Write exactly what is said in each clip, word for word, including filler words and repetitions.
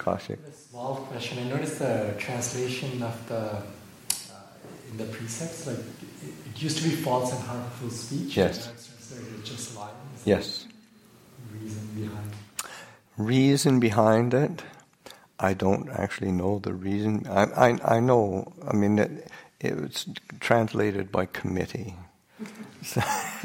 Kaushik. A small question. I noticed the translation of the uh, in the precepts, like it, it used to be false and harmful speech. Yes. And now it's translated just lying. Is Yes. there reason behind it? Reason behind it, I don't actually know the reason. I I, I know. I mean, it, it was translated by committee. So,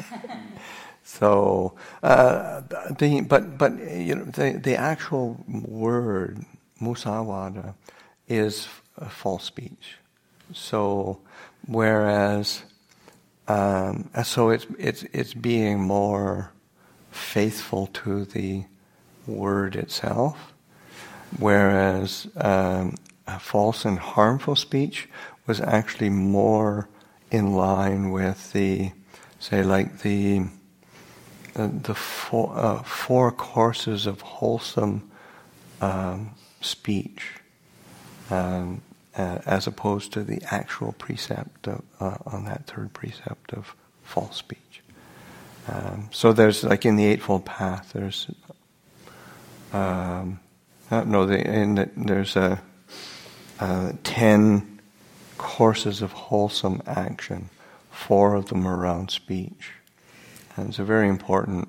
so uh, the but but you know the the actual word musawada is a false speech. So whereas um, so it's it's it's being more faithful to the word itself, whereas um, a false and harmful speech was actually more in line with the, say, like the uh, the four, uh, four courses of wholesome um, speech, um, uh, as opposed to the actual precept of, uh, on that third precept of false speech. Um, so there's, like in the Eightfold Path, there's um, uh, no, the, in the, there's a, a ten courses of wholesome action. Four of them are around speech, and it's a very important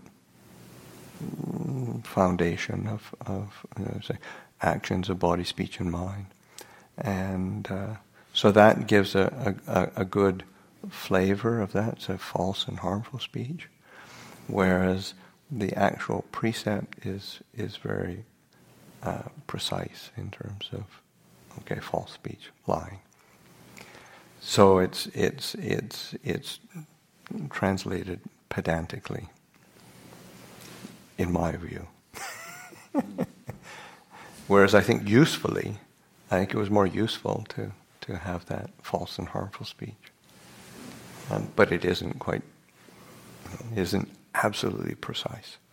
foundation of of you know, say, actions of body, speech, and mind, and uh, so that gives a, a a good flavor of that. It's a false and harmful speech, whereas the actual precept is is very uh, precise in terms of okay, false speech, lying. So it's it's it's it's translated pedantically, in my view. Whereas I think usefully, I think it was more useful to, to have that false and harmful speech. Um, but it isn't quite, isn't absolutely precise.